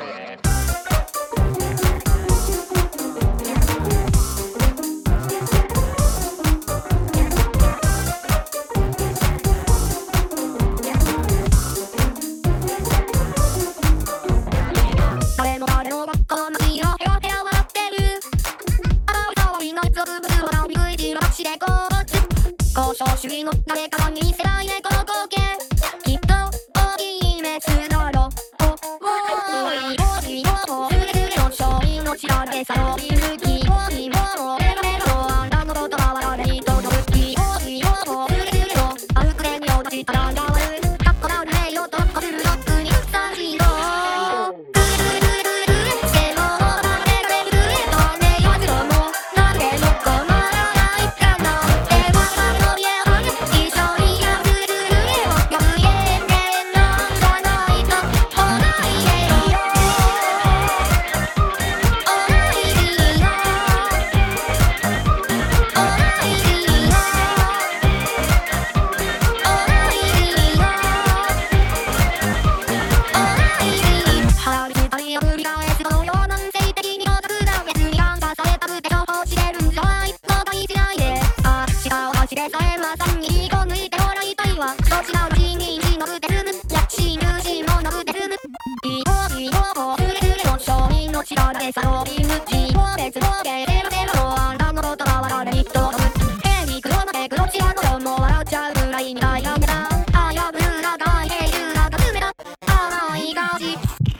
誰も誰もがこの日をヘラヘラ笑ってる。ああ、いのゾブブルはビグイの足でこうつ交渉主義の誰かが見せないねこの光景。きっと大きいメスだろう。おいおいおい、すれすれの勝利の知られさを見抜き、おいおい、メロメロあんたのことは我々に届き、おいおい、すれすれのあるくれに落ちたらがわる。かっこなる名誉とこするロックにさしろ。知られさを見抜き、超絶暴言でのゼロのあんたのことは我々に届く。手に黒の手黒ちらのよも笑っちゃうぐらいに悩めた。あやぶら大平流なかめだ。甘いがち